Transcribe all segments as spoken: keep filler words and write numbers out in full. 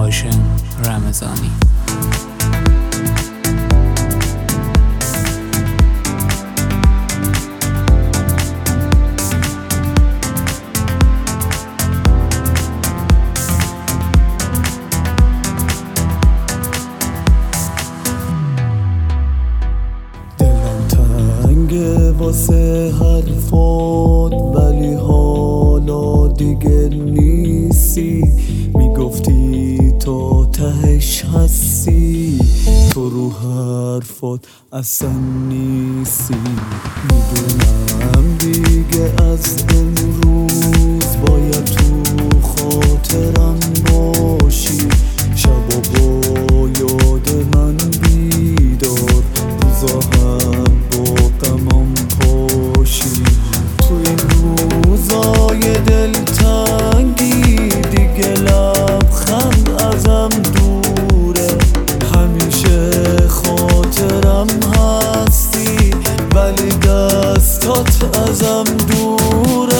هاشم رمضانی. واسه حرفات ولی حالا دیگه نیستی، میگفتی تا تهش هستی، تو رو حرفات اصلا نیستی. میدونم دیگه از امروز باید تو خاطرم باشی، شبا با یاد من بیدار، روزا هم با غمم پاشی. تو این روزای دلتنگی دیگه لبخند ازم دوره، همیشه خاطرم هستی ولی دستات ازم دوره.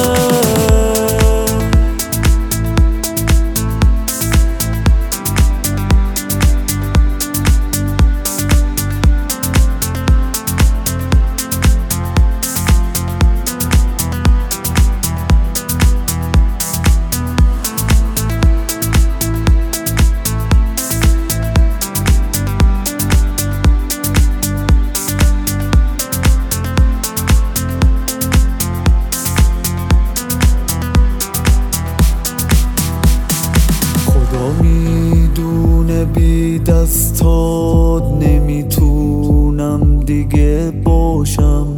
میدونه بی دستات نمیتونم دیگه باشم،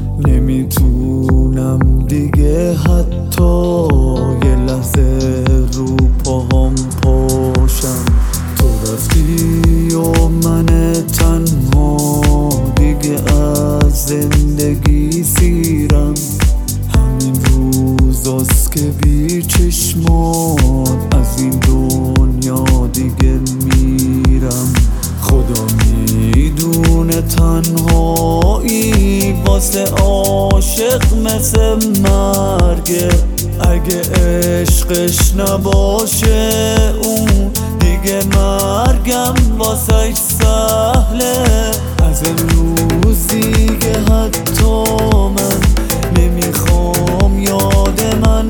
نمیتونم دیگه حتی یه لحظه رو پاهم پاشم. تو رفتی و من تنها دیگه از زندگی سیرم، همین روزاست که بی چشمات از این دنیا دیگه میرم. خدا میدونه تنهایی واسه عاشق مثل مرگه، اگه عشقش نباشه اون دیگه مرگم واسه سهله. از امروز دیگه حتی من نمیخوام یاد من